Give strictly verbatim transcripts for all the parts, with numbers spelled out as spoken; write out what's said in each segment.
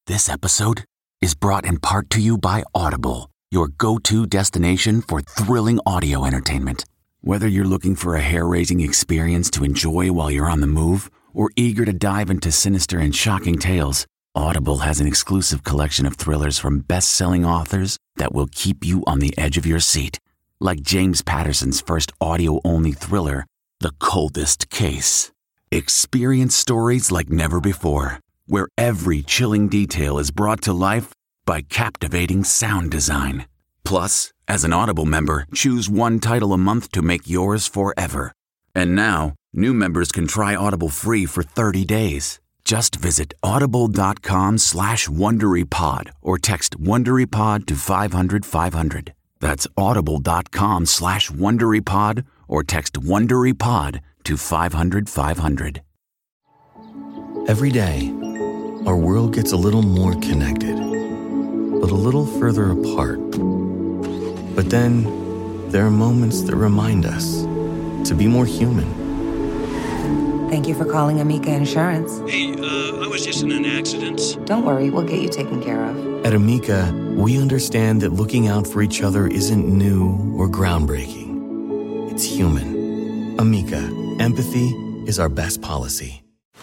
This episode is brought in part to you by Audible, your go-to destination for thrilling audio entertainment. Whether you're looking for a hair-raising experience to enjoy while you're on the move or eager to dive into sinister and shocking tales, Audible has an exclusive collection of thrillers from best-selling authors that will keep you on the edge of your seat. Like James Patterson's first audio-only thriller, The Coldest Case. Experience stories like never before, where every chilling detail is brought to life by captivating sound design. Plus, as an Audible member, choose one title a month to make yours forever. And now, new members can try Audible free for thirty days. Just visit audible.com slash WonderyPod or text WonderyPod to five hundred five hundred. That's audible.com slash WonderyPod or text WonderyPod to five hundred five hundred. Every day, our world gets a little more connected, but a little further apart. But then, there are moments that remind us to be more human. Thank you for calling Amica Insurance. Hey, uh, I was just in an accident. Don't worry, we'll get you taken care of. At Amica, we understand that looking out for each other isn't new or groundbreaking. It's human. Amica, empathy is our best policy.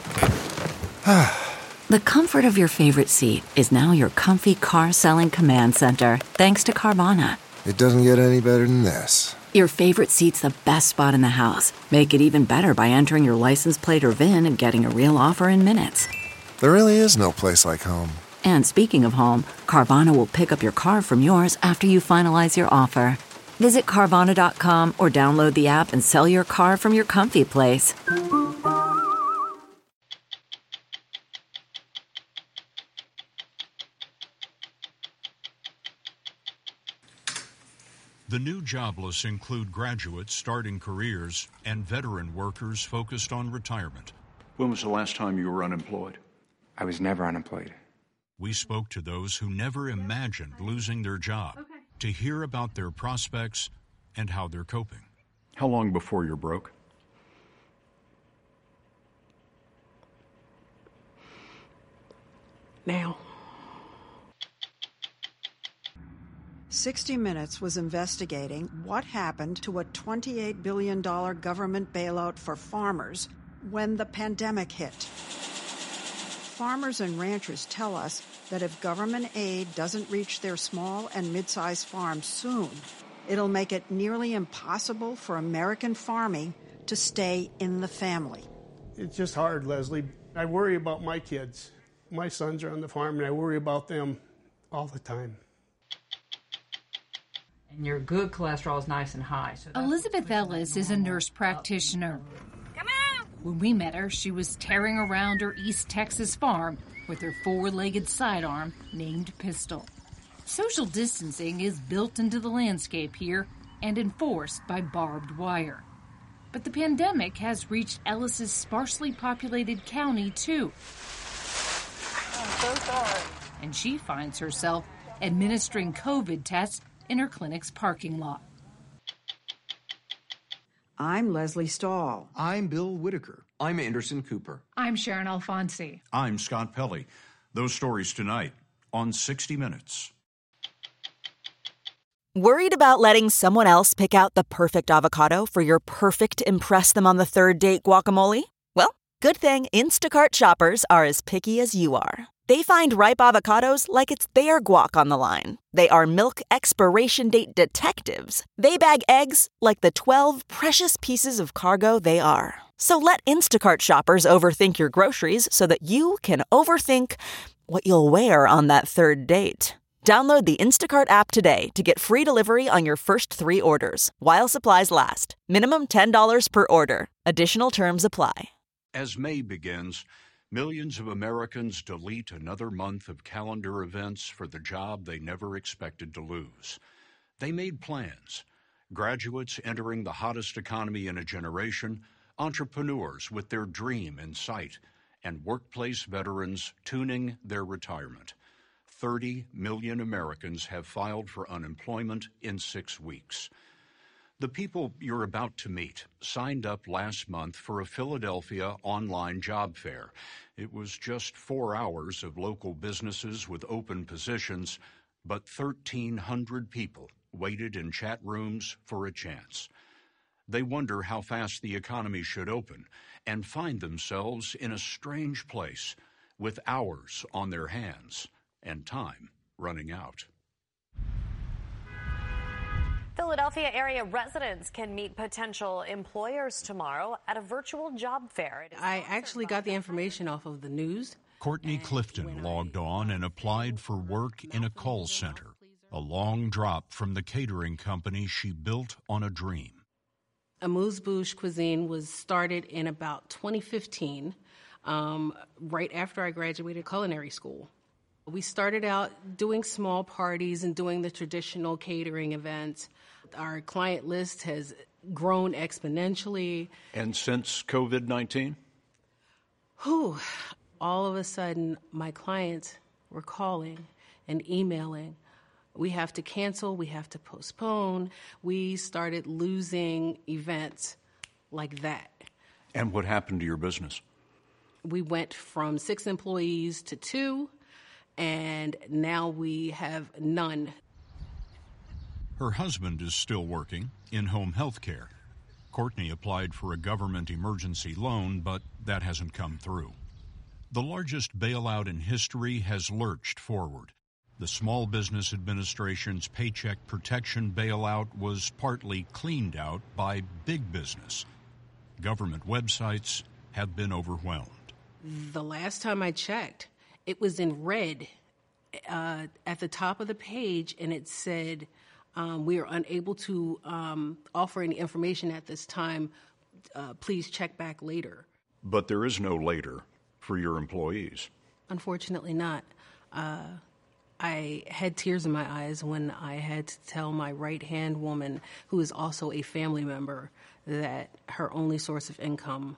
The comfort of your favorite seat is now your comfy car-selling command center, thanks to Carvana. It doesn't get any better than this. Your favorite seat's the best spot in the house. Make it even better by entering your license plate or V I N and getting a real offer in minutes. There really is no place like home. And speaking of home, Carvana will pick up your car from yours after you finalize your offer. Visit Carvana dot com or download the app and sell your car from your comfy place. The new jobless include graduates starting careers and veteran workers focused on retirement. When was the last time you were unemployed? I was never unemployed. We spoke to those who never imagined losing their job to hear about their prospects and how they're coping. How long before you're broke? Now. sixty minutes was investigating what happened to a twenty-eight billion dollars government bailout for farmers when the pandemic hit. Farmers and ranchers tell us that if government aid doesn't reach their small and mid-sized farms soon, it'll make it nearly impossible for American farming to stay in the family. It's just hard, Leslie. I worry about my kids. My sons are on the farm, and I worry about them all the time. And your good cholesterol is nice and high. So Elizabeth Ellis is a nurse practitioner. Come on! When we met her, she was tearing around her East Texas farm with her four-legged sidearm named Pistol. Social distancing is built into the landscape here and enforced by barbed wire. But the pandemic has reached Ellis's sparsely populated county, too. I'm so sorry. And she finds herself administering COVID tests in her clinic's parking lot. I'm Leslie Stahl. I'm Bill Whitaker. I'm Anderson Cooper. I'm Sharon Alfonsi. I'm Scott Pelley. Those stories tonight on sixty minutes. Worried about letting someone else pick out the perfect avocado for your perfect impress-them-on-the-third-date guacamole? Well, good thing Instacart shoppers are as picky as you are. They find ripe avocados like it's their guac on the line. They are milk expiration date detectives. They bag eggs like the twelve precious pieces of cargo they are. So let Instacart shoppers overthink your groceries so that you can overthink what you'll wear on that third date. Download the Instacart app today to get free delivery on your first three orders, while supplies last. Minimum ten dollars per order. Additional terms apply. As May begins, millions of Americans delete another month of calendar events for the job they never expected to lose. They made plans. Graduates entering the hottest economy in a generation, entrepreneurs with their dream in sight, and workplace veterans tuning their retirement. thirty million Americans have filed for unemployment in six weeks. The people you're about to meet signed up last month for a Philadelphia online job fair. It was just four hours of local businesses with open positions, but thirteen hundred people waited in chat rooms for a chance. They wonder how fast the economy should open and find themselves in a strange place with hours on their hands and time running out. Philadelphia area residents can meet potential employers tomorrow at a virtual job fair. I actually got the information off of the news. Courtney Clifton logged on and applied for work in a call center, a long drop from the catering company she built on a dream. Amuse-Bouche Cuisine was started in about twenty fifteen, um, right after I graduated culinary school. We started out doing small parties and doing the traditional catering events. Our client list has grown exponentially. And since COVID nineteen? Whew, all of a sudden, my clients were calling and emailing. We have to cancel, we have to postpone. We started losing events like that. And what happened to your business? We went from six employees to two, and now we have none. Her husband is still working in-home health care. Courtney applied for a government emergency loan, but that hasn't come through. The largest bailout in history has lurched forward. The Small Business Administration's Paycheck Protection bailout was partly cleaned out by big business. Government websites have been overwhelmed. The last time I checked, it was in red uh, at the top of the page, and it said, um, we are unable to um, offer any information at this time. Uh, please check back later. But there is no later for your employees. Unfortunately not. Uh, I had tears in my eyes when I had to tell my right-hand woman, who is also a family member, that her only source of income,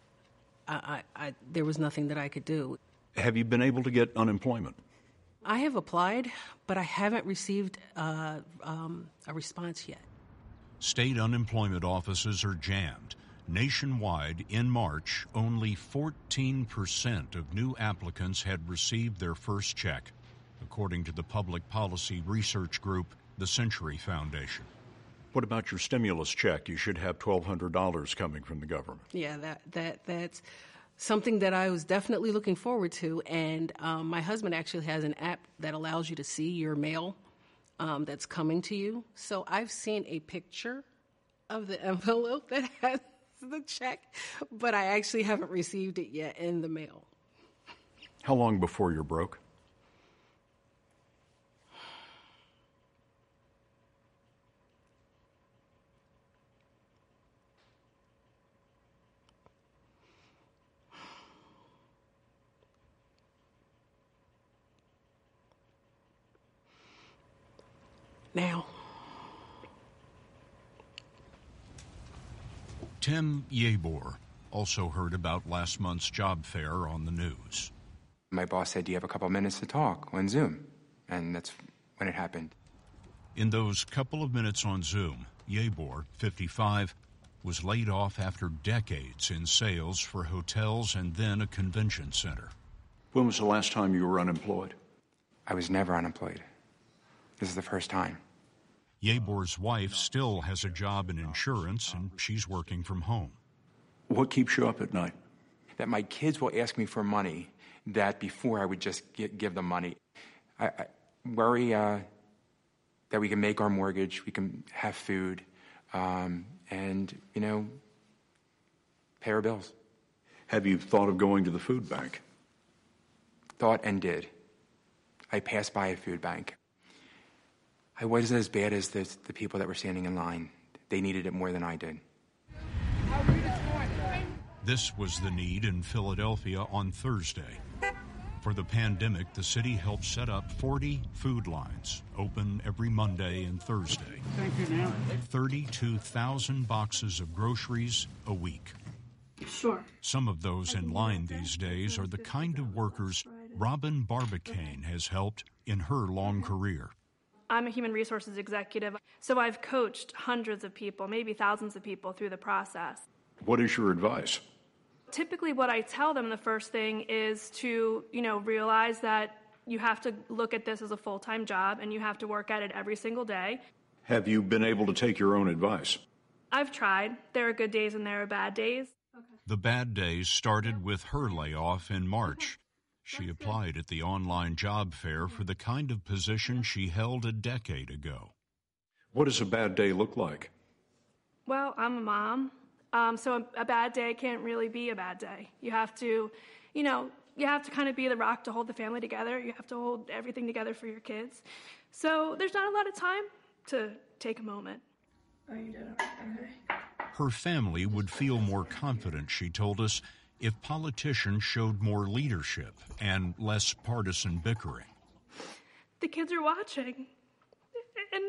I, I, I, there was nothing that I could do. Have you been able to get unemployment? I have applied, but I haven't received uh, um, a response yet. State unemployment offices are jammed. Nationwide, in March, only fourteen percent of new applicants had received their first check, according to the public policy research group, the Century Foundation. What about your stimulus check? You should have twelve hundred dollars coming from the government. Yeah, that that that's something that I was definitely looking forward to. And um, my husband actually has an app that allows you to see your mail um, that's coming to you. So I've seen a picture of the envelope that has the check, but I actually haven't received it yet in the mail. How long before you're broke? Now. Tim Yabor also heard about last month's job fair on the news. My boss said, do you have a couple minutes to talk on Zoom? And that's when it happened. In those couple of minutes on Zoom, Yabor, fifty-five, was laid off after decades in sales for hotels and then a convention center. When was the last time you were unemployed? I was never unemployed. This is the first time. Yabor's wife still has a job in insurance, and she's working from home. What keeps you up at night? That my kids will ask me for money, that before I would just get, give them money. I, I worry uh, that we can make our mortgage, we can have food, um, and, you know, pay our bills. Have you thought of going to the food bank? Thought and did. I passed by a food bank. I wasn't as bad as the, the people that were standing in line. They needed it more than I did. This was the need in Philadelphia on Thursday. For the pandemic, the city helped set up forty food lines, open every Monday and Thursday. Thank you, ma'am. thirty-two thousand boxes of groceries a week. Sure. Some of those in line these days are the kind of workers Robin Barbicane has helped in her long career. I'm a human resources executive, so I've coached hundreds of people, maybe thousands of people through the process. What is your advice? Typically what I tell them the first thing is to, you know, realize that you have to look at this as a full-time job and you have to work at it every single day. Have you been able to take your own advice? I've tried. There are good days and there are bad days. The bad days started with her layoff in March. She applied at the online job fair for the kind of position she held a decade ago. What does a bad day look like? Well, I'm a mom, um, so a, a bad day can't really be a bad day. You have to, you know, you have to kind of be the rock to hold the family together. You have to hold everything together for your kids. So there's not a lot of time to take a moment. Oh, you did it. Okay. Her family would feel more confident, she told us, if politicians showed more leadership and less partisan bickering. The kids are watching. And,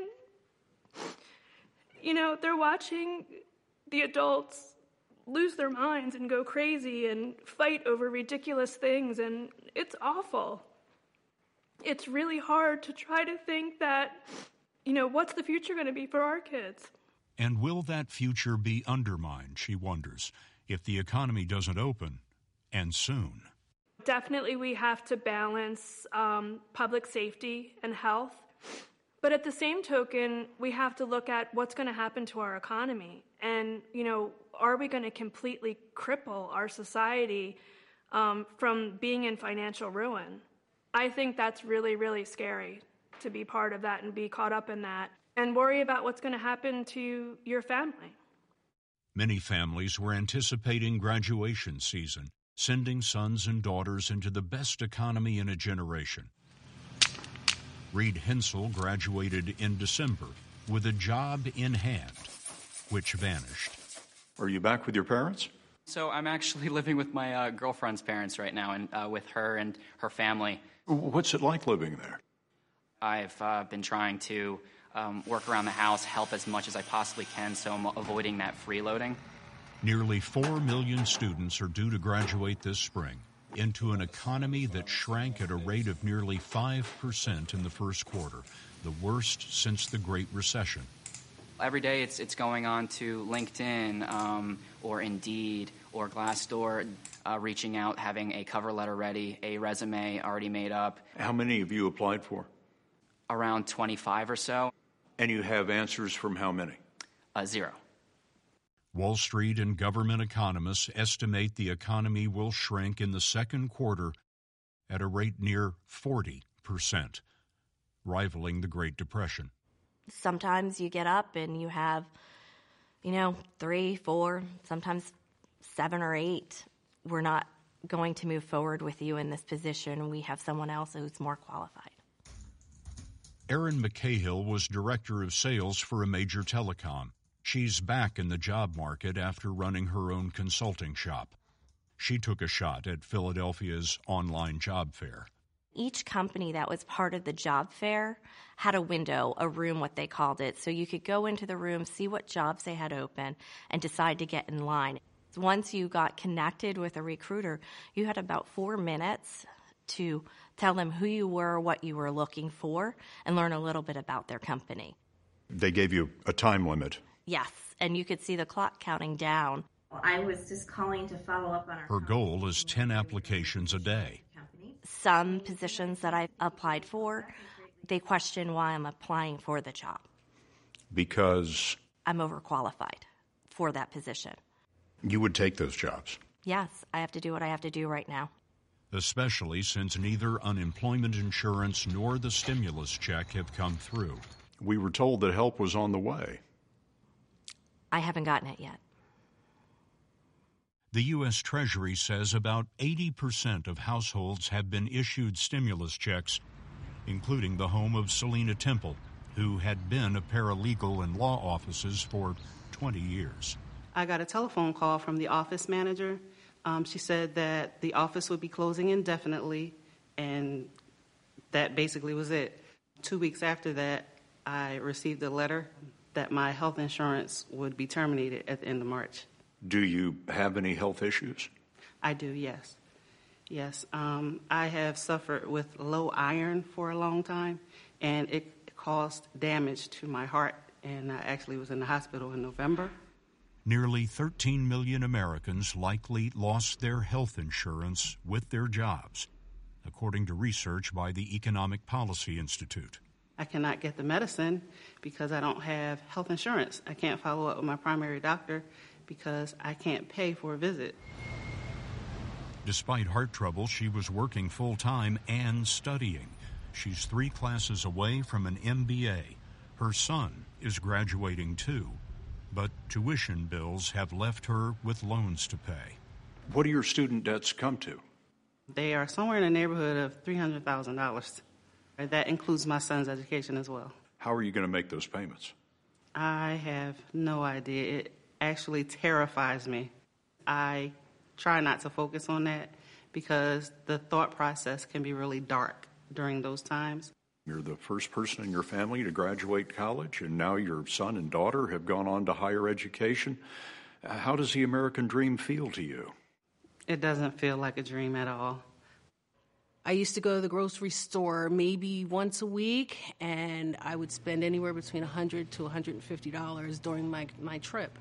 you know, they're watching the adults lose their minds and go crazy and fight over ridiculous things, and it's awful. It's really hard to try to think that, you know, what's the future going to be for our kids? And will that future be undermined, she wonders, if the economy doesn't open, and soon? Definitely we have to balance um, public safety and health. But at the same token, we have to look at what's going to happen to our economy. And, you know, are we going to completely cripple our society um, from being in financial ruin? I think that's really, really scary to be part of that and be caught up in that and worry about what's going to happen to your family. Many families were anticipating graduation season, sending sons and daughters into the best economy in a generation. Reed Hensel graduated in December with a job in hand, which vanished. Are you back with your parents? So I'm actually living with my uh, girlfriend's parents right now, and uh, with her and her family. What's it like living there? I've uh, been trying to um, work around the house, help as much as I possibly can, so I'm avoiding that freeloading. Nearly four million students are due to graduate this spring into an economy that shrank at a rate of nearly five percent in the first quarter, the worst since the Great Recession. Every day it's it's going on to LinkedIn um, or Indeed or Glassdoor, uh, reaching out, having a cover letter ready, a resume already made up. How many have you applied for? Around twenty-five or so. And you have answers from how many? Uh, zero. Wall Street and government economists estimate the economy will shrink in the second quarter at a rate near forty percent, rivaling the Great Depression. Sometimes you get up and you have, you know, three, four, sometimes seven or eight. We're not going to move forward with you in this position. We have someone else who's more qualified. Erin McCahill was director of sales for a major telecom. She's back in the job market after running her own consulting shop. She took a shot at Philadelphia's online job fair. Each company that was part of the job fair had a window, a room, what they called it. So you could go into the room, see what jobs they had open, and decide to get in line. Once you got connected with a recruiter, you had about four minutes to tell them who you were, what you were looking for, and learn a little bit about their company. They gave you a time limit. Yes, and you could see the clock counting down. I was just calling to follow up on our... Her goal is ten applications a day. Some positions that I applied for, they question why I'm applying for the job. Because? I'm overqualified for that position. You would take those jobs? Yes, I have to do what I have to do right now. Especially since neither unemployment insurance nor the stimulus check have come through. We were told that help was on the way. I haven't gotten it yet. The U S Treasury says about eighty percent of households have been issued stimulus checks, including the home of Selena Temple, who had been a paralegal in law offices for twenty years. I got a telephone call from the office manager. Um, she said that the office would be closing indefinitely, and that basically was it. Two weeks after that, I received a letter that my health insurance would be terminated at the end of March. Do you have any health issues? I do, yes. Yes. Um, I have suffered with low iron for a long time, and it caused damage to my heart, and I actually was in the hospital in November. Nearly thirteen million Americans likely lost their health insurance with their jobs, according to research by the Economic Policy Institute. I cannot get the medicine because I don't have health insurance. I can't follow up with my primary doctor because I can't pay for a visit. Despite heart trouble, she was working full-time and studying. She's three classes away from an M B A. Her son is graduating too, but tuition bills have left her with loans to pay. What do your student debts come to? They are somewhere in the neighborhood of three hundred thousand dollars. That includes my son's education as well. How are you going to make those payments? I have no idea. It actually terrifies me. I try not to focus on that because the thought process can be really dark during those times. You're the first person in your family to graduate college, and now your son and daughter have gone on to higher education. How does the American dream feel to you? It doesn't feel like a dream at all. I used to go to the grocery store maybe once a week, and I would spend anywhere between one hundred dollars to one hundred fifty dollars during my, my trip.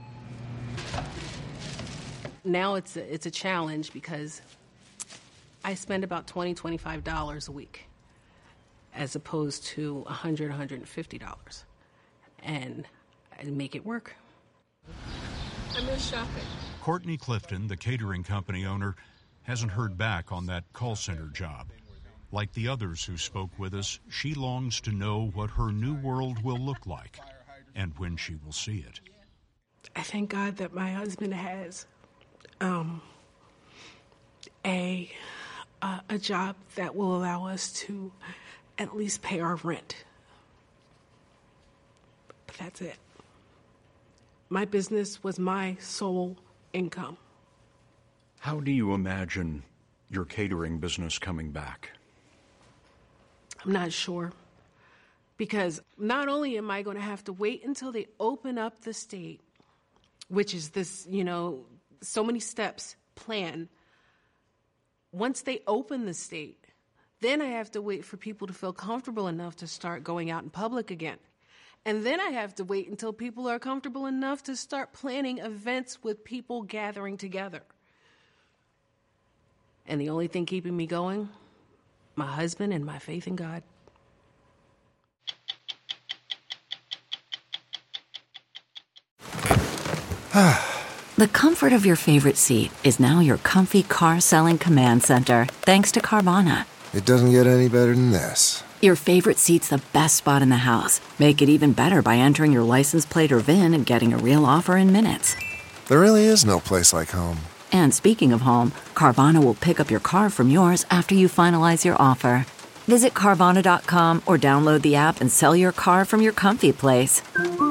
Now it's a, it's a challenge because I spend about twenty dollars, twenty-five dollars a week as opposed to one hundred dollars, one hundred fifty dollars. And I make it work. I miss shopping. Courtney Clifton, the catering company owner, hasn't heard back on that call center job. Like the others who spoke with us, she longs to know what her new world will look like and when she will see it. I thank God that my husband has um, a uh, a job that will allow us to at least pay our rent. But that's it. My business was my sole income. How do you imagine your catering business coming back? I'm not sure. Because not only am I going to have to wait until they open up the state, which is this, you know, so many steps plan. Once they open the state, then I have to wait for people to feel comfortable enough to start going out in public again. And then I have to wait until people are comfortable enough to start planning events with people gathering together. And the only thing keeping me going, my husband and my faith in God. The comfort of your favorite seat is now your comfy car-selling command center, thanks to Carvana. It doesn't get any better than this. Your favorite seat's the best spot in the house. Make it even better by entering your license plate or V I N and getting a real offer in minutes. There really is no place like home. And speaking of home, Carvana will pick up your car from yours after you finalize your offer. Visit Carvana dot com or download the app and sell your car from your comfy place.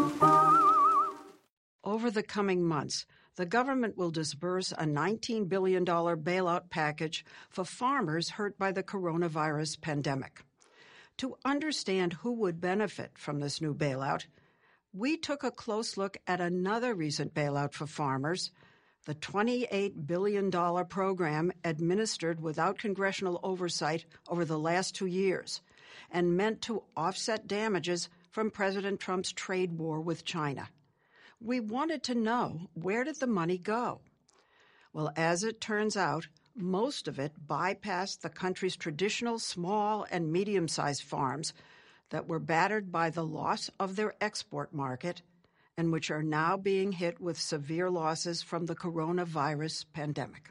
Over the coming months, the government will disburse a nineteen billion dollars bailout package for farmers hurt by the coronavirus pandemic. To understand who would benefit from this new bailout, we took a close look at another recent bailout for farmers, the twenty-eight billion dollars program administered without congressional oversight over the last two years and meant to offset damages from President Trump's trade war with China. We wanted to know, where did the money go? Well, as it turns out, most of it bypassed the country's traditional small and medium-sized farms that were battered by the loss of their export market and which are now being hit with severe losses from the coronavirus pandemic.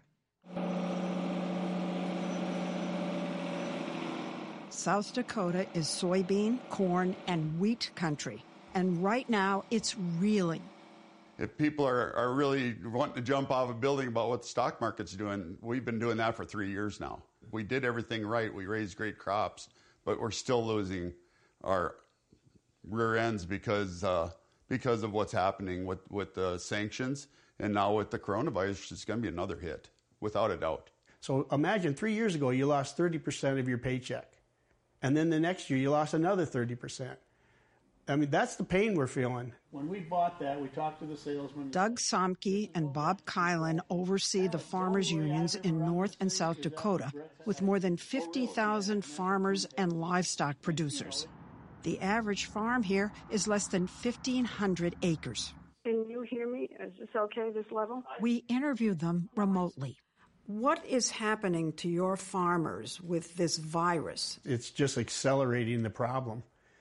South Dakota is soybean, corn, and wheat country, and right now it's reeling. If people are, are really wanting to jump off a building about what the stock market's doing, we've been doing that for three years now. We did everything right. We raised great crops, but we're still losing our rear ends because uh, because of what's happening with, with the sanctions. And now with the coronavirus, it's going to be another hit, without a doubt. So imagine three years ago, you lost thirty percent of your paycheck. And then the next year, you lost another thirty percent. I mean, that's the pain we're feeling. When we bought that, we talked to the salesman. Doug Somke and Bob Kylan oversee the farmers' unions in North and South Dakota with more than fifty thousand farmers and livestock producers. The average farm here is less than fifteen hundred acres. Can you hear me? Is this okay, this level? We interviewed them remotely. What is happening to your farmers with this virus? It's just accelerating the problem.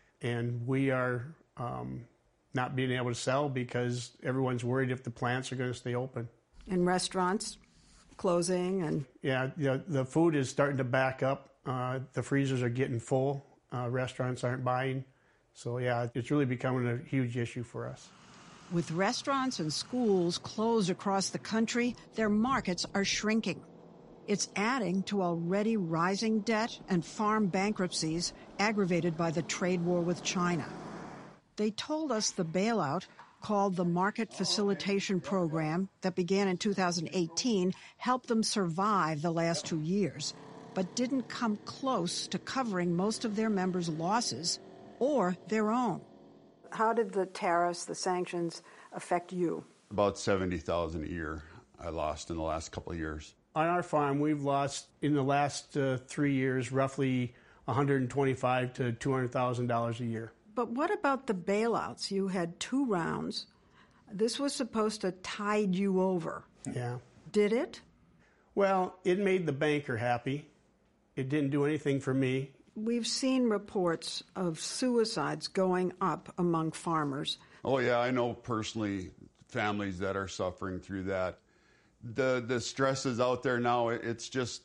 And we are um, not being able to sell because everyone's worried if the plants are going to stay open. And restaurants closing and... Yeah, the, the food is starting to back up. Uh, the freezers are getting full. Uh, restaurants aren't buying. So, yeah, it's really becoming a huge issue for us. With restaurants and schools closed across the country, their markets are shrinking. It's adding to already rising debt and farm bankruptcies aggravated by the trade war with China. They told us the bailout, called the Market Facilitation Program, that began in two thousand eighteen, helped them survive the last two years, but didn't come close to covering most of their members' losses or their own. How did the tariffs, the sanctions, affect you? About seventy thousand dollars a year I lost in the last couple of years. On our farm, we've lost in the last uh, three years roughly one hundred twenty-five thousand to two hundred thousand dollars a year. But what about the bailouts? You had two rounds. This was supposed to tide you over. Yeah. Did it? Well, it made the banker happy. It didn't do anything for me. We've seen reports of suicides going up among farmers. Oh, yeah, I know personally families that are suffering through that. The the stress is out there now. It's just,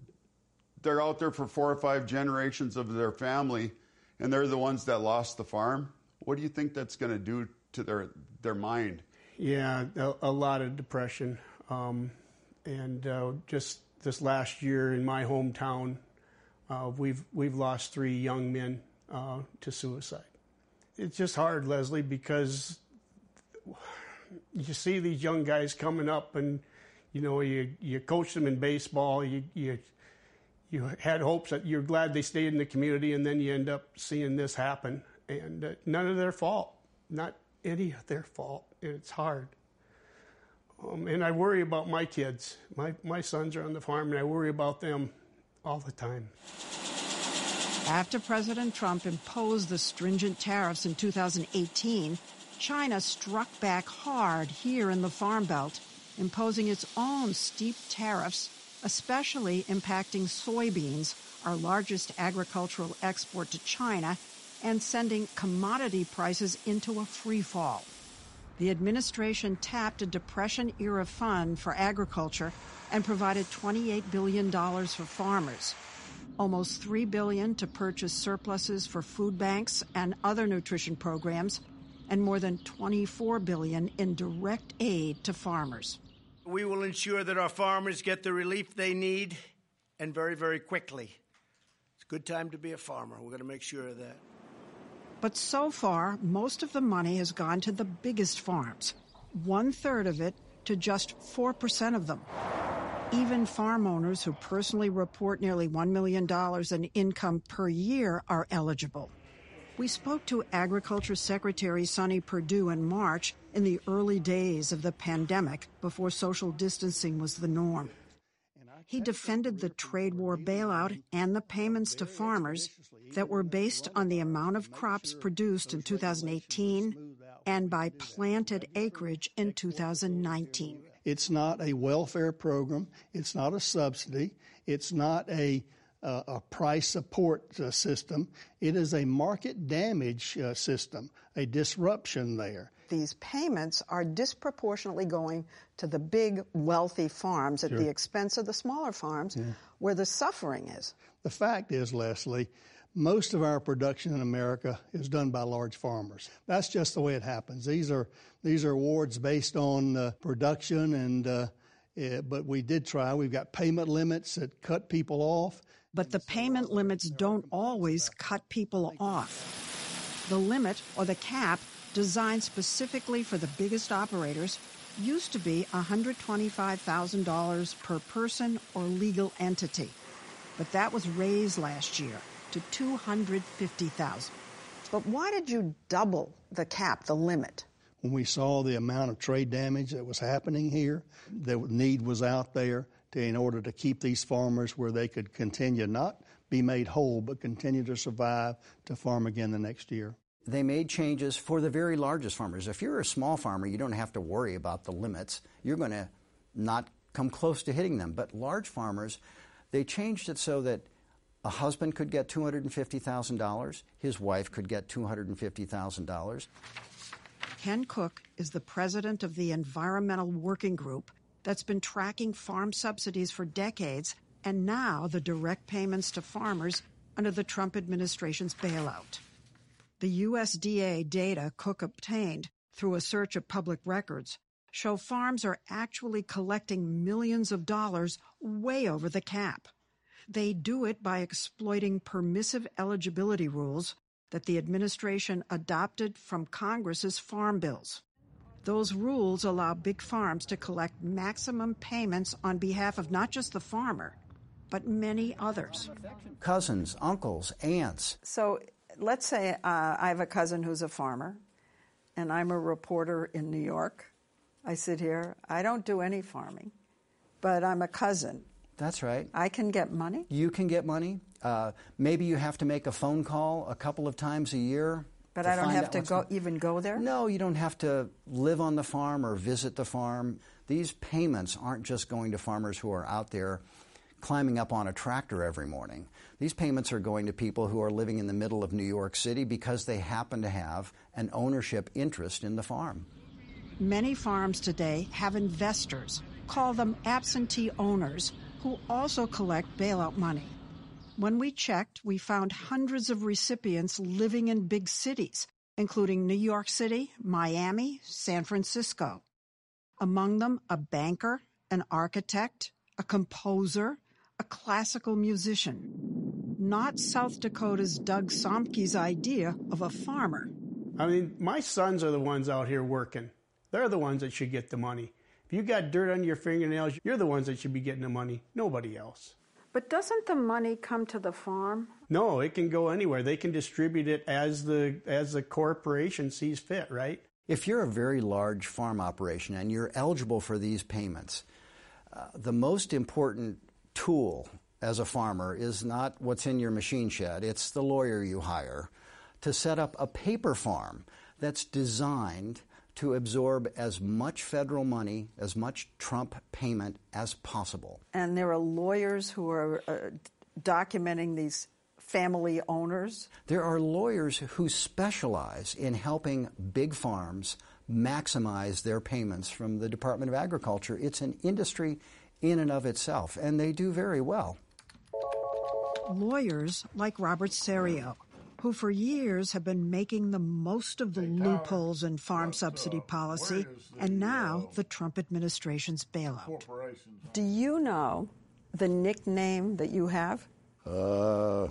they're out there for four or five generations of their family, and they're the ones that lost the farm. What do you think that's going to do to their, their mind? Yeah, a, a lot of depression. Um, and uh, just this last year in my hometown, uh, we've we've lost three young men uh, to suicide. It's just hard, Leslie, because you see these young guys coming up, and you know you you coach them in baseball. You you you had hopes that you're glad they stayed in the community, and then you end up seeing this happen, and uh, none of their fault, not any of their fault. It's hard. Um, and I worry about my kids. My my sons are on the farm, and I worry about them all the time. After President Trump imposed the stringent tariffs in two thousand eighteen, China struck back hard here in the Farm Belt, imposing its own steep tariffs, especially impacting soybeans, our largest agricultural export to China, and sending commodity prices into a free fall. The administration tapped a Depression-era fund for agriculture and provided twenty-eight billion dollars for farmers, almost three billion dollars to purchase surpluses for food banks and other nutrition programs, and more than twenty-four billion dollars in direct aid to farmers. We will ensure that our farmers get the relief they need, and very, very quickly. It's a good time to be a farmer. We're going to make sure of that. But so far, most of the money has gone to the biggest farms, one-third of it to just four percent of them. Even farm owners who personally report nearly one million dollars in income per year are eligible. We spoke to Agriculture Secretary Sonny Perdue in March in the early days of the pandemic, before social distancing was the norm. He defended the trade war bailout and the payments to farmers that were based on the amount of crops produced in two thousand eighteen and by planted acreage in two thousand nineteen. It's not a welfare program. It's not a subsidy. It's not a, uh, a price support uh, system. It is a market damage uh, system, a disruption there. These payments are disproportionately going to the big, wealthy farms at Sure. the expense of the smaller farms, Yeah. where the suffering is. The fact is, Leslie, most of our production in America is done by large farmers. That's just the way it happens. These are these are awards based on uh, production, and uh, uh, but we did try. We've got payment limits that cut people off. But the payment limits don't always cut people off. The limit, or the cap, designed specifically for the biggest operators, used to be one hundred twenty-five thousand dollars per person or legal entity. But that was raised last year to two hundred fifty thousand dollars. But why did you double the cap, the limit? When we saw the amount of trade damage that was happening here, the need was out there to, in order to keep these farmers where they could continue not be made whole but continue to survive to farm again the next year. They made changes for the very largest farmers. If you're a small farmer, you don't have to worry about the limits. You're going to not come close to hitting them. But large farmers, they changed it so that a husband could get two hundred fifty thousand dollars, his wife could get two hundred fifty thousand dollars. Ken Cook is the president of the Environmental Working Group that's been tracking farm subsidies for decades, and now the direct payments to farmers under the Trump administration's bailout. The U S D A data Cook obtained through a search of public records show farms are actually collecting millions of dollars way over the cap. They do it by exploiting permissive eligibility rules that the administration adopted from Congress's farm bills. Those rules allow big farms to collect maximum payments on behalf of not just the farmer, but many others. Cousins, uncles, aunts. So let's say uh, I have a cousin who's a farmer, and I'm a reporter in New York. I sit here. I don't do any farming, but I'm a cousin. That's right. I can get money? You can get money. Uh, maybe you have to make a phone call a couple of times a year. But I don't have to go, even go there? No, you don't have to live on the farm or visit the farm. These payments aren't just going to farmers who are out there climbing up on a tractor every morning. These payments are going to people who are living in the middle of New York City because they happen to have an ownership interest in the farm. Many farms today have investors, call them absentee owners, who also collect bailout money. When we checked, we found hundreds of recipients living in big cities, including New York City, Miami, San Francisco. Among them, a banker, an architect, a composer, a classical musician. Not South Dakota's Doug Somke's idea of a farmer. I mean, my sons are the ones out here working. They're the ones that should get the money. If you got dirt under your fingernails, you're the ones that should be getting the money, nobody else. But doesn't the money come to the farm? No, it can go anywhere. They can distribute it as the as the corporation sees fit, right? If you're a very large farm operation and you're eligible for these payments, uh, the most important tool as a farmer is not what's in your machine shed. It's the lawyer you hire to set up a paper farm that's designed to absorb as much federal money, as much Trump payment as possible. And there are lawyers who are uh, documenting these family owners? There are lawyers who specialize in helping big farms maximize their payments from the Department of Agriculture. It's an industry in and of itself, and they do very well. Lawyers like Robert Serio, who for years have been making the most of the loopholes in farm subsidy policy, and now the Trump administration's bailout. Do you know the nickname that you have? Uh,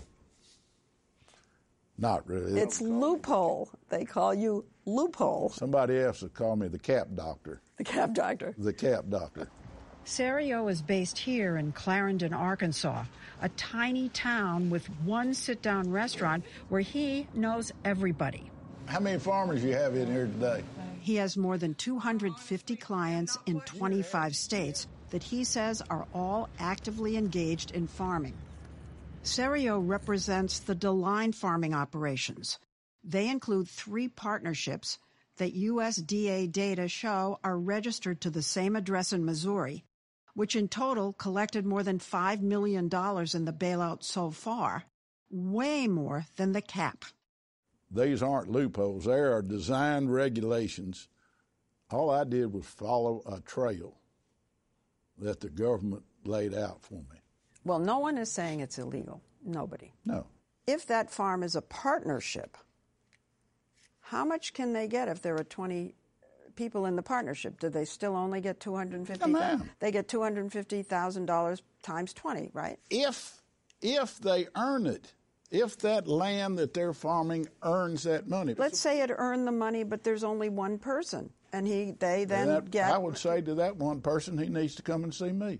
not really. It's Loophole. They call you Loophole. Somebody else would call me the Cap Doctor. The Cap Doctor. The Cap Doctor. Serio is based here in Clarendon, Arkansas, a tiny town with one sit-down restaurant where he knows everybody. How many farmers you have in here today? He has more than two hundred fifty clients in twenty-five states that he says are all actively engaged in farming. Serio represents the DeLine farming operations. They include three partnerships that U S D A data show are registered to the same address in Missouri, which in total collected more than five million dollars in the bailout so far, way more than the cap. These aren't loopholes. There are designed regulations. All I did was follow a trail that the government laid out for me. Well, no one is saying it's illegal. Nobody. No. If that farm is a partnership, how much can they get if there are twenty people in the partnership? Do they still only get two hundred fifty thousand dollars? They get two hundred fifty thousand dollars times twenty, right? If if they earn it, if that land that they're farming earns that money. Let's say it earned the money, but there's only one person, and he they then that, get... I would say to that one person, he needs to come and see me.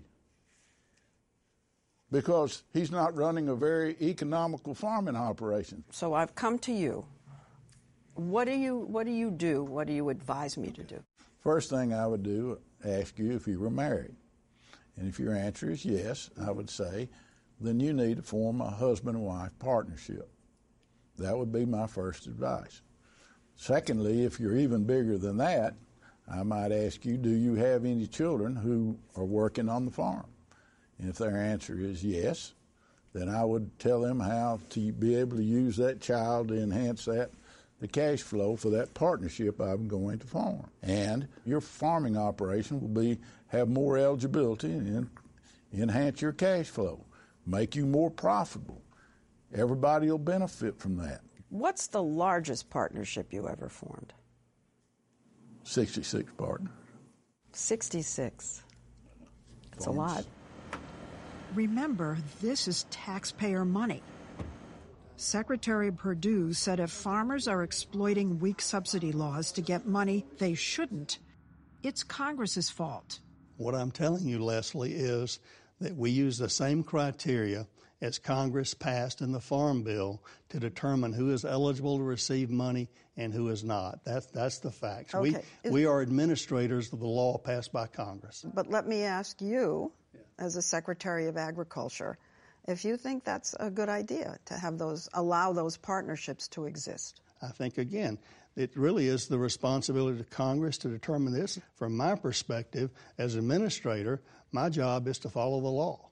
Because he's not running a very economical farming operation. So I've come to you. What do you what do you do? What do you advise me to do? First thing I would do, ask you if you were married. And if your answer is yes, I would say, then you need to form a husband and wife partnership. That would be my first advice. Secondly, if you're even bigger than that, I might ask you, do you have any children who are working on the farm? And if their answer is yes, then I would tell them how to be able to use that child to enhance that the cash flow for that partnership I'm going to form. And your farming operation will be have more eligibility and enhance your cash flow, make you more profitable. Everybody will benefit from that. What's the largest partnership you ever formed? sixty-six partners. sixty-six. That's a lot. Remember, this is taxpayer money. Secretary Perdue said if farmers are exploiting weak subsidy laws to get money they shouldn't, it's Congress's fault. What I'm telling you, Leslie, is that we use the same criteria as Congress passed in the Farm Bill to determine who is eligible to receive money and who is not. That's, that's the facts. Okay. We, we are administrators of the law passed by Congress. But let me ask you, as a Secretary of Agriculture, if you think that's a good idea to have those, allow those partnerships to exist. I think, again, it really is the responsibility of Congress to determine this. From my perspective, as administrator, my job is to follow the law.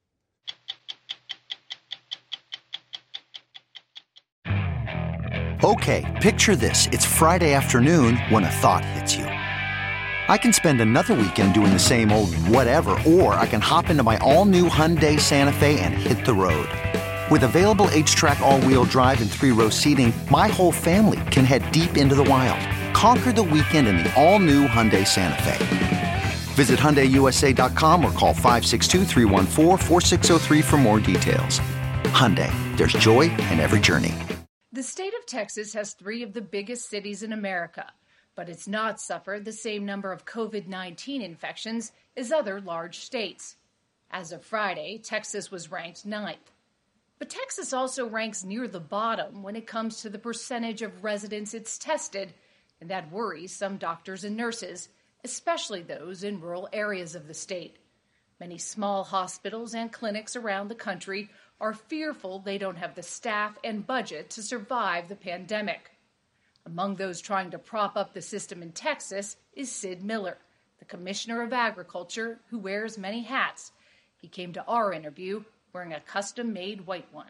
Okay, picture this. It's Friday afternoon when a thought hits you. I can spend another weekend doing the same old whatever, or I can hop into my all-new Hyundai Santa Fe and hit the road. With available H-Track all-wheel drive and three-row seating, my whole family can head deep into the wild. Conquer the weekend in the all-new Hyundai Santa Fe. Visit Hyundai U S A dot com or call five six two, three one four, four six zero three for more details. Hyundai, there's joy in every journey. The state of Texas has three of the biggest cities in America, but it's not suffered the same number of COVID nineteen infections as other large states. As of Friday, Texas was ranked ninth. But Texas also ranks near the bottom when it comes to the percentage of residents it's tested, and that worries some doctors and nurses, especially those in rural areas of the state. Many small hospitals and clinics around the country are fearful they don't have the staff and budget to survive the pandemic. Among those trying to prop up the system in Texas is Sid Miller, the Commissioner of Agriculture, who wears many hats. He came to our interview wearing a custom-made white one.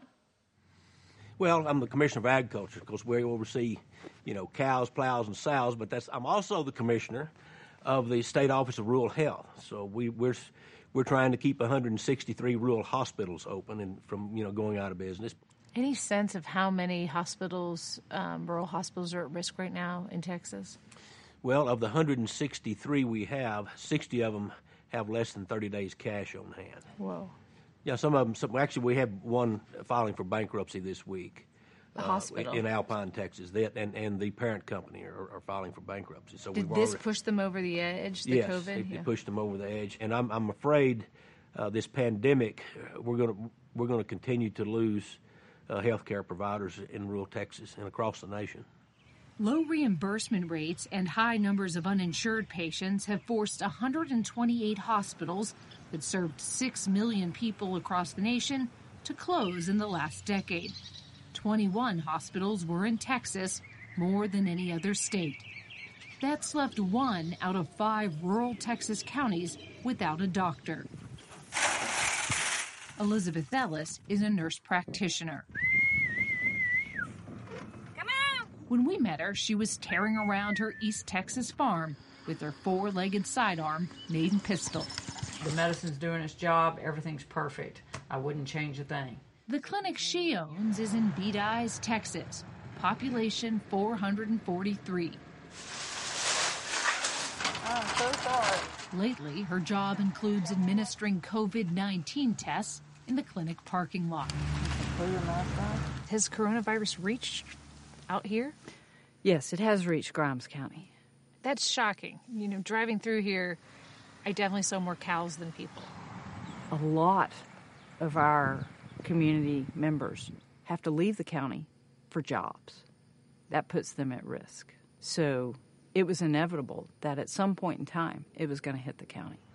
Well, I'm the Commissioner of Agriculture because we oversee, you know, cows, plows, and sows, but that's I'm also the Commissioner of the State Office of Rural Health. So we, we're we're trying to keep one hundred sixty-three rural hospitals open and from, you know, going out of business. Any sense of how many hospitals, um, rural hospitals, are at risk right now in Texas? Well, of the one hundred sixty-three we have, sixty of them have less than thirty days cash on hand. Whoa. Yeah, some of them. Some, actually, we have one filing for bankruptcy this week. The uh, hospital in Alpine, Texas. That and, and the parent company are, are filing for bankruptcy. So did we've this already, push them over the edge? The yes, COVID? it, yeah. it pushed them over the edge. And I'm I'm afraid uh, this pandemic we're going to we're going to continue to lose uh, healthcare providers in rural Texas and across the nation. Low reimbursement rates and high numbers of uninsured patients have forced one hundred twenty-eight hospitals that served six million people across the nation to close in the last decade. twenty-one hospitals were in Texas, more than any other state. That's left one out of five rural Texas counties without a doctor. Elizabeth Ellis is a nurse practitioner. When we met her, she was tearing around her East Texas farm with her four-legged sidearm named Pistol. The medicine's doing its job. Everything's perfect. I wouldn't change a thing. The clinic she owns is in Beedize, Texas. Population four hundred forty-three. I'm so sorry. Lately, her job includes administering COVID nineteen tests in the clinic parking lot. Put your mask on. Has coronavirus reached out here? Yes, it has reached Grimes County. That's shocking. You know, driving through here, I definitely saw more cows than people. A lot of our community members have to leave the county for jobs. That puts them at risk. So it was inevitable that at some point in time, it was going to hit the county.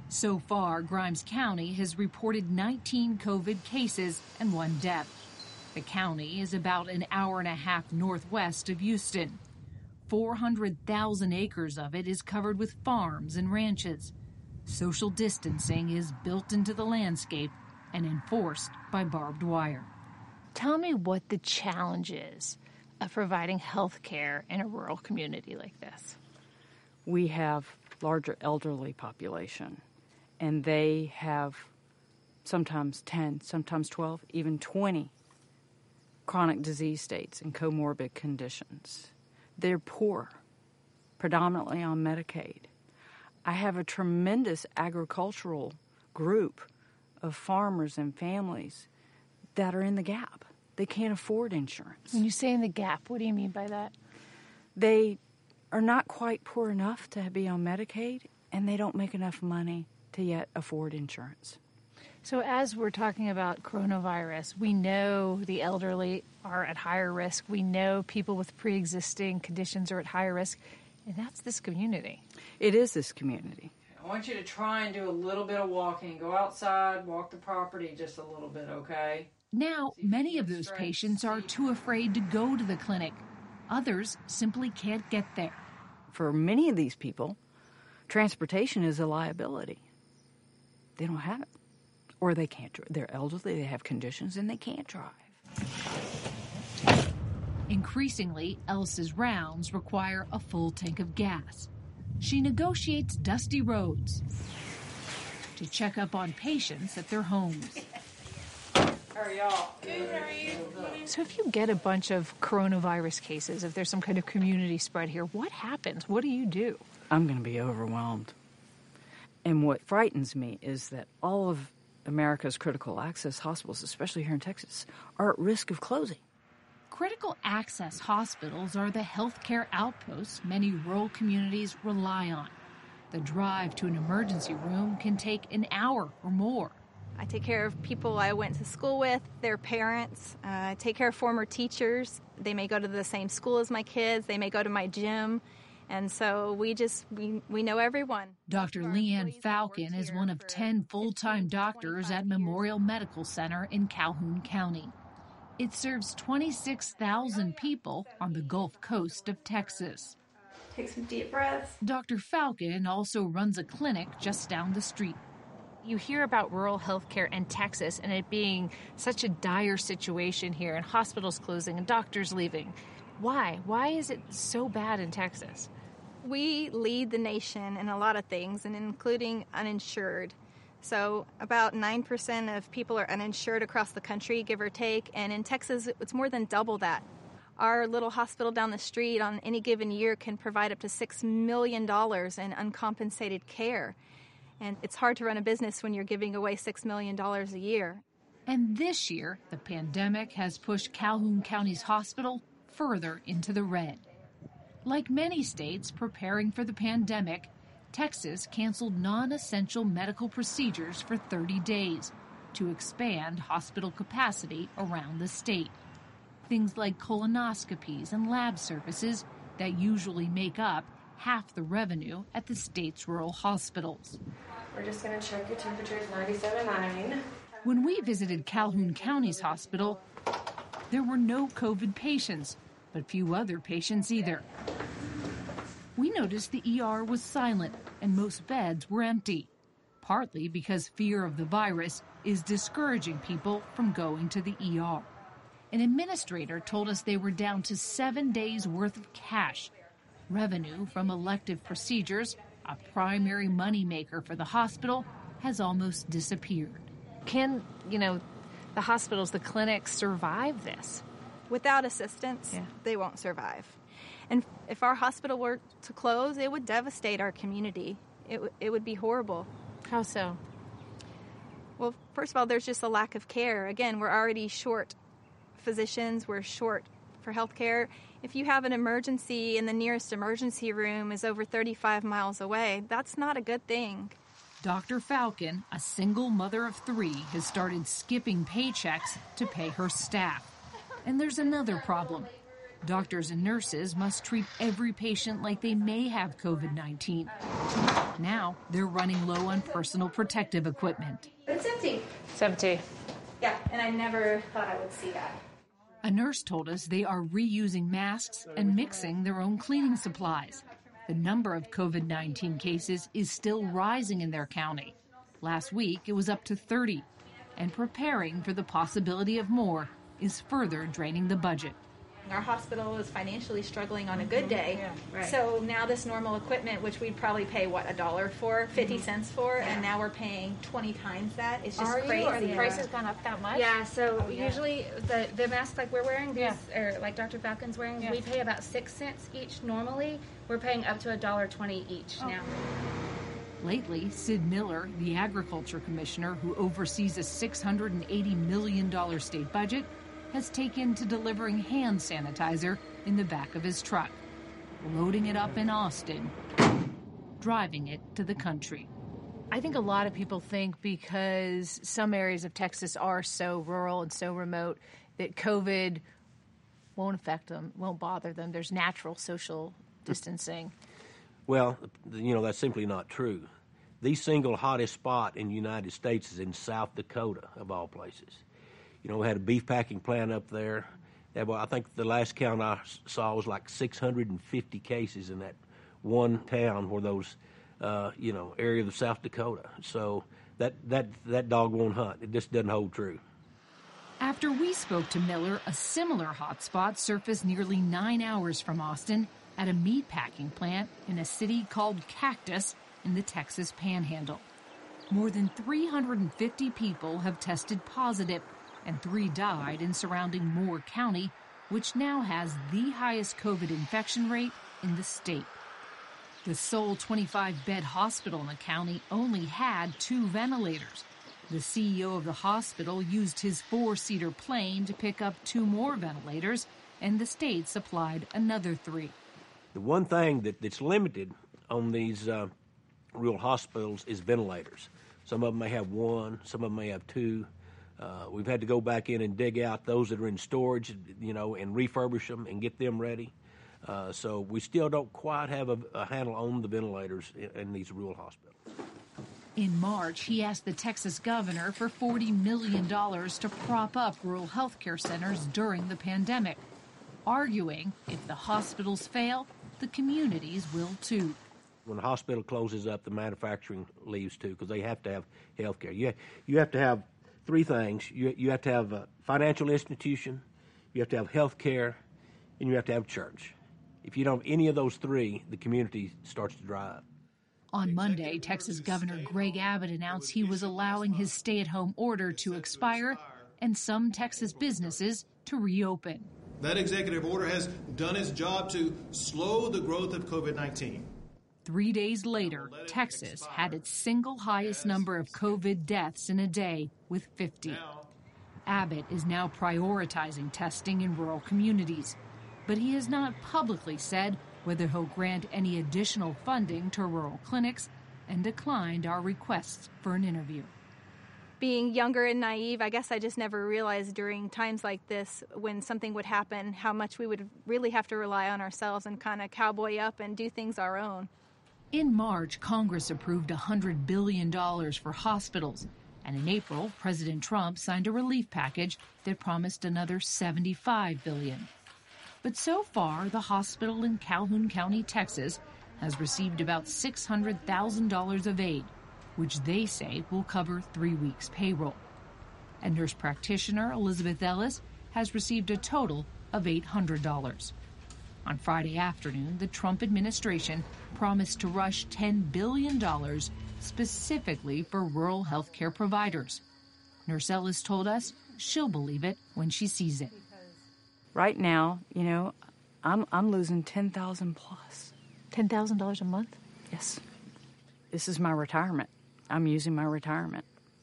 So far, Grimes County has reported nineteen COVID cases and one death. The county is about an hour and a half northwest of Houston. four hundred thousand acres of it is covered with farms and ranches. Social distancing is built into the landscape and enforced by barbed wire. Tell me what the challenge is of providing health care in a rural community like this. We have larger elderly population, and they have sometimes ten, sometimes twelve, even twenty chronic disease states and comorbid conditions. They're poor, predominantly on Medicaid. I have a tremendous agricultural group of farmers and families that are in the gap. They can't afford insurance. When you say in the gap, what do you mean by that? They are not quite poor enough to be on Medicaid, and they don't make enough money to yet afford insurance. So as we're talking about coronavirus, we know the elderly are at higher risk. We know people with pre-existing conditions are at higher risk, and that's this community. It is this community. I want you to try and do a little bit of walking. Go outside, walk the property just a little bit, okay? Now, many of those patients are too afraid to go to the clinic. Others simply can't get there. For many of these people, transportation is a liability. They don't have it. Or they can't drive. They're elderly, they have conditions, and they can't drive. Increasingly, Elsa's rounds require a full tank of gas. She negotiates dusty roads to check up on patients at their homes. How are y'all? Good, how are you? So if you get a bunch of coronavirus cases, if there's some kind of community spread here, what happens? What do you do? I'm going to be overwhelmed. And what frightens me is that all of America's critical access hospitals, especially here in Texas, are at risk of closing. Critical access hospitals are the healthcare outposts many rural communities rely on. The drive to an emergency room can take an hour or more. I take care of people I went to school with, their parents. Uh, I take care of former teachers. They may go to the same school as my kids. They may go to my gym. And so we just, we, we know everyone. Doctor Leanne Falcon is one of ten full-time doctors at Memorial Medical Center in Calhoun County. It serves twenty-six thousand people on the Gulf Coast of Texas. Take some deep breaths. Doctor Falcon also runs a clinic just down the street. You hear about rural health care in Texas and it being such a dire situation here and hospitals closing and doctors leaving. Why? Why is it so bad in Texas? We lead the nation in a lot of things, and including uninsured. So about nine percent of people are uninsured across the country, give or take, and in Texas it's more than double that. Our little hospital down the street on any given year can provide up to six million dollars in uncompensated care. And it's hard to run a business when you're giving away six million dollars a year. And this year, the pandemic has pushed Calhoun County's hospital further into the red. Like many states preparing for the pandemic, Texas canceled non-essential medical procedures for thirty days to expand hospital capacity around the state. Things like colonoscopies and lab services that usually make up half the revenue at the state's rural hospitals. We're just going to check your temperature is ninety-seven point nine. When we visited Calhoun County's hospital, there were no COVID patients, but few other patients either. We noticed the E R was silent and most beds were empty, partly because fear of the virus is discouraging people from going to the E R. An administrator told us they were down to seven days worth of cash. Revenue from elective procedures, a primary moneymaker for the hospital, has almost disappeared. Can, you know, the hospitals, the clinics survive this? Without assistance, yeah. They won't survive. And if our hospital were to close, it would devastate our community. It, w- it would be horrible. How so? Well, first of all, there's just a lack of care. Again, we're already short physicians. We're short for health care. If you have an emergency and the nearest emergency room is over thirty-five miles away, that's not a good thing. Doctor Falcon, a single mother of three, has started skipping paychecks to pay her staff. And there's another problem. Doctors and nurses must treat every patient like they may have COVID nineteen. Now they're running low on personal protective equipment. It's empty. It's empty. Yeah, and I never thought I would see that. A nurse told us they are reusing masks and mixing their own cleaning supplies. The number of COVID nineteen cases is still rising in their county. Last week, it was up to thirty, and preparing for the possibility of more is further draining the budget. Our hospital is financially struggling on a good day. Yeah, right. So now this normal equipment, which we'd probably pay, what, a dollar for, fifty cents for, and now we're paying twenty times that. It's just Are crazy. you? Are the Yeah. prices gone up that much? Yeah, so Oh, yeah. usually the, the masks like we're wearing, these, Yeah. or like Doctor Falcon's wearing, Yeah. we pay about six cents each normally. We're paying up to a dollar twenty each Oh. now. Lately, Sid Miller, the agriculture commissioner who oversees a six hundred eighty million dollars state budget, has taken to delivering hand sanitizer in the back of his truck, loading it up in Austin, driving it to the country. I think a lot of people think because some areas of Texas are so rural and so remote that COVID won't affect them, won't bother them. There's natural social distancing. Well, you know, that's simply not true. The single hottest spot in the United States is in South Dakota, of all places. You know, we had a beef packing plant up there. That, well, I think the last count I saw was like six hundred fifty cases in that one town where those, uh, you know, area of South Dakota. So that, that, that dog won't hunt. It just doesn't hold true. After we spoke to Miller, a similar hotspot surfaced nearly nine hours from Austin at a meat packing plant in a city called Cactus in the Texas Panhandle. More than three hundred fifty people have tested positive, and three died in surrounding Moore County, which now has the highest COVID infection rate in the state. The sole twenty-five bed hospital in the county only had two ventilators. The C E O of the hospital used his four-seater plane to pick up two more ventilators, and the state supplied another three. The one thing that, that's limited on these uh, rural hospitals is ventilators. Some of them may have one, some of them may have two. Uh, we've had to go back in and dig out those that are in storage, you know, and refurbish them and get them ready. Uh, so we still don't quite have a, a handle on the ventilators in, in these rural hospitals. In March, he asked the Texas governor for forty million dollars to prop up rural health care centers during the pandemic, arguing if the hospitals fail, the communities will too. When the hospital closes up, the manufacturing leaves too, because they have to have health care. You, you have to have three things. You, you have to have a financial institution, you have to have health care, and you have to have church. If you don't have any of those three, the community starts to dry up. On Monday, Texas Governor Greg Abbott announced he was allowing his stay-at-home order to expire and some Texas businesses to reopen. That executive order has done its job to slow the growth of COVID nineteen. Three days later, Texas had its single highest number of COVID deaths in a day with fifty. Abbott is now prioritizing testing in rural communities, but he has not publicly said whether he'll grant any additional funding to rural clinics and declined our requests for an interview. Being younger and naive, I guess I just never realized during times like this, when something would happen, how much we would really have to rely on ourselves and kind of cowboy up and do things our own. In March, Congress approved one hundred billion dollars for hospitals, and in April, President Trump signed a relief package that promised another seventy-five billion dollars. But so far, the hospital in Calhoun County, Texas, has received about six hundred thousand dollars of aid, which they say will cover three weeks' payroll. And nurse practitioner Elizabeth Ellis has received a total of eight hundred dollars. On Friday afternoon, the Trump administration promised to rush ten billion dollars specifically for rural health care providers. Nurse Ellis told us she'll believe it when she sees it. Right now, you know, I'm I'm losing ten thousand plus. ten thousand dollars a month? Yes. This is my retirement. I'm using my retirement.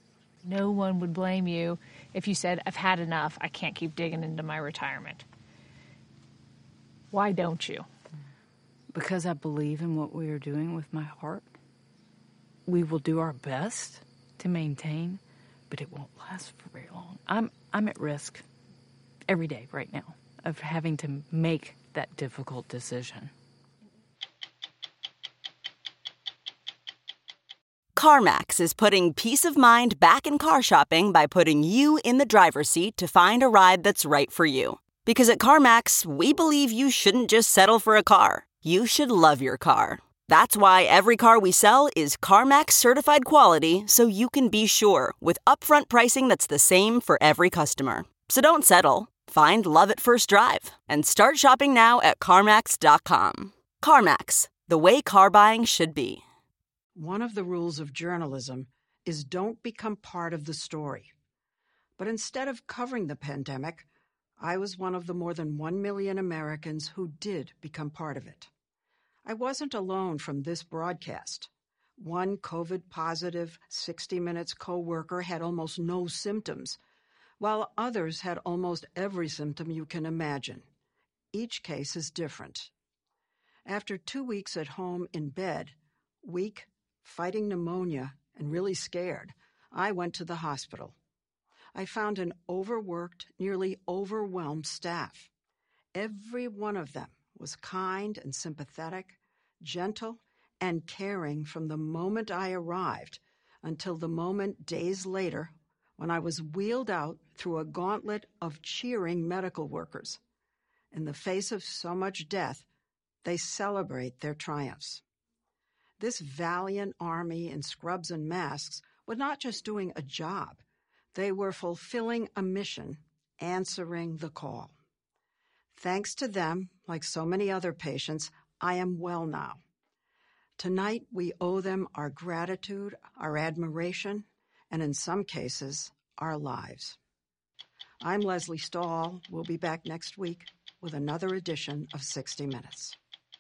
No one would blame you if you said, I've had enough, I can't keep digging into my retirement. Why don't you? Because I believe in what we are doing with my heart. We will do our best to maintain, but it won't last for very long. I'm I'm at risk every day right now. of having to make that difficult decision. CarMax is putting peace of mind back in car shopping by putting you in the driver's seat to find a ride that's right for you. Because at CarMax, we believe you shouldn't just settle for a car. You should love your car. That's why every car we sell is CarMax certified quality, so you can be sure with upfront pricing that's the same for every customer. So don't settle. Find love at first drive and start shopping now at CarMax dot com. CarMax, the way car buying should be. One of the rules of journalism is don't become part of the story. But instead of covering the pandemic, I was one of the more than one million Americans who did become part of it. I wasn't alone from this broadcast. One COVID-positive sixty minutes co-worker had almost no symptoms, while others had almost every symptom you can imagine. Each case is different. After two weeks at home in bed, weak, fighting pneumonia, and really scared, I went to the hospital. I found an overworked, nearly overwhelmed staff. Every one of them was kind and sympathetic, gentle and caring from the moment I arrived until the moment days later when I was wheeled out through a gauntlet of cheering medical workers. In the face of so much death, they celebrate their triumphs. This valiant army in scrubs and masks were not just doing a job. They were fulfilling a mission, answering the call. Thanks to them, like so many other patients, I am well now. Tonight, we owe them our gratitude, our admiration, and in some cases, our lives. I'm Leslie Stahl. We'll be back next week with another edition of sixty minutes.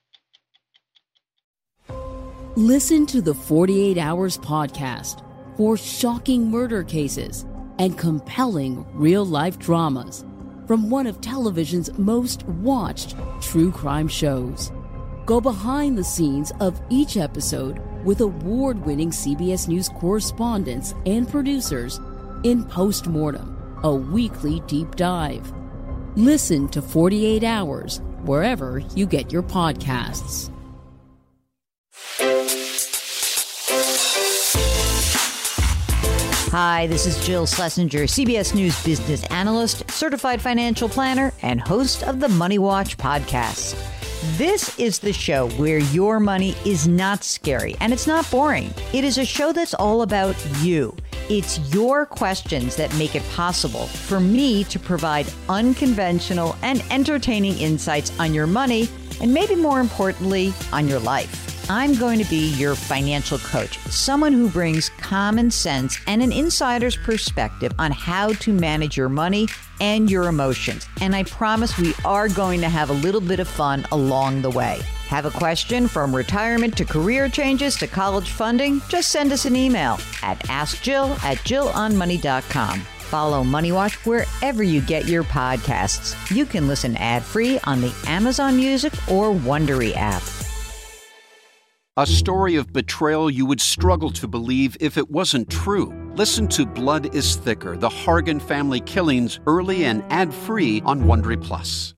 Listen to the forty-eight hours podcast for shocking murder cases and compelling real-life dramas from one of television's most watched true crime shows. Go behind the scenes of each episode with award-winning C B S News correspondents and producers in Postmortem, a weekly deep dive. Listen to forty-eight hours wherever you get your podcasts. Hi, this is Jill Schlesinger, C B S News business analyst, certified financial planner, and host of the Money Watch podcast. This is the show where your money is not scary and it's not boring. It is a show that's all about you. It's your questions that make it possible for me to provide unconventional and entertaining insights on your money and maybe more importantly, on your life. I'm going to be your financial coach, someone who brings common sense and an insider's perspective on how to manage your money and your emotions. And I promise we are going to have a little bit of fun along the way. Have a question from retirement to career changes to college funding? Just send us an email at ask jill at jill on money dot com. Follow Money Watch wherever you get your podcasts. You can listen ad-free on the Amazon Music or Wondery app. A story of betrayal you would struggle to believe if it wasn't true. Listen to Blood is Thicker, the Hargan family killings, early and ad-free on Wondery Plus.